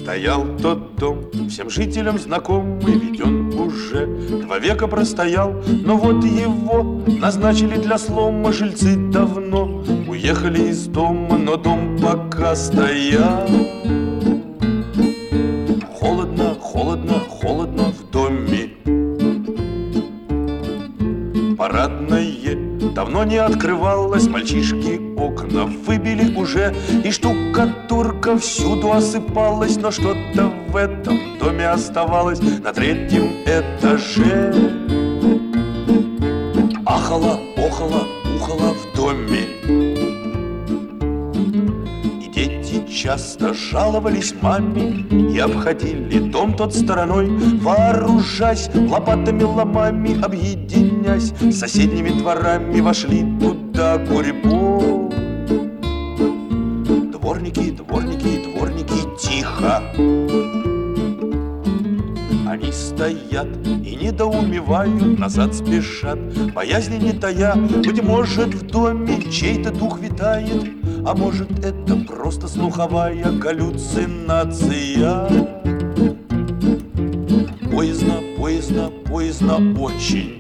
Стоял тот дом, всем жителям знакомый, ведь он уже 2 века простоял. Но вот его назначили для слома, жильцы давно уехали из дома, но дом пока стоял. Холодно, холодно, холодно в доме. Парадное давно не открывалось, мальчишки окна выбили уже, и штукатурка всюду осыпалась, но что-то в этом доме оставалось на 3-м этаже. Ахало, охало, ухало в доме. И дети часто жаловались маме и обходили дом тот стороной, вооружась лопатами, ломами, объединясь с соседними дворами, вошли туда гурьбой. Дворники, дворники, дворники, тихо. Они стоят и недоумевают, назад спешат, боязни не тая. Быть может, в доме чей-то дух витает, а может, это просто слуховая галлюцинация. Боязно, боязно, боязно очень.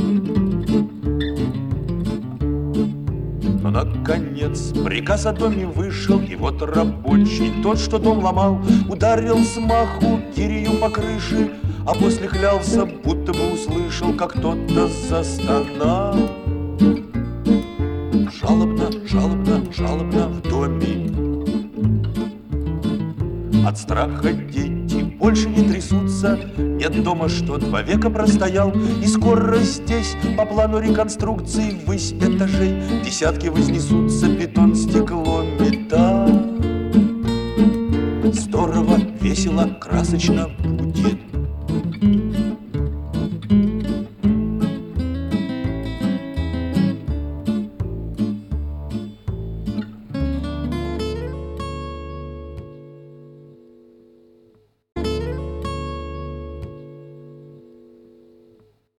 Но, наконец, приказ о доме вышел, и вот рабочий, тот, что дом ломал, ударил смаху гирью по крыше, а после клялся, будто бы услышал, как кто-то застонал. Жалобно, жалобно, жалобно в доме. От страха дети больше не трясутся. Нет дома, что 2 века простоял, и скоро здесь по плану реконструкции ввысь этажей десятки вознесутся, бетон, стекло, металл. Здорово, весело, красочно будет.